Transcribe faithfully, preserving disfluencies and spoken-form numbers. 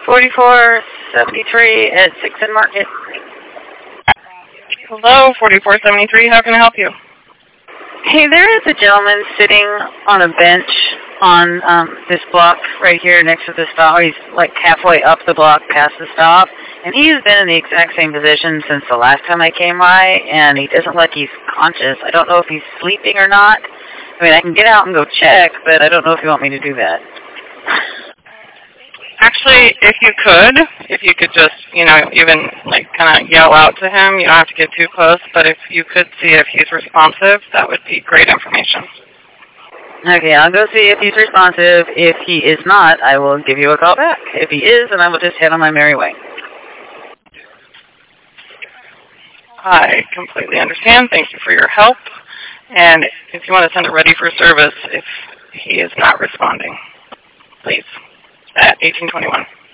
forty-four seventy-three at sixth and Market. Hello, forty-four seventy-three. How can I help you? Hey, there is a gentleman sitting on a bench on um, this block right here next to the stop. He's like halfway up the block past the stop. And he has been in the exact same position since the last time I came by, and he doesn't look like he's conscious. I don't know if he's sleeping or not. I mean, I can get out and go check, but I don't know if you want me to do that. Actually, if you could, if you could just, you know, even like kind of yell out to him, you don't have to get too close, but if you could see if he's responsive, that would be great information. Okay, I'll go see if he's responsive. If he is not, I will give you a call back. If he is, then I will just head on my merry way. I completely understand. Thank you for your help. And if you want to send it ready for service, if he is not responding, please, at eighteen twenty-one.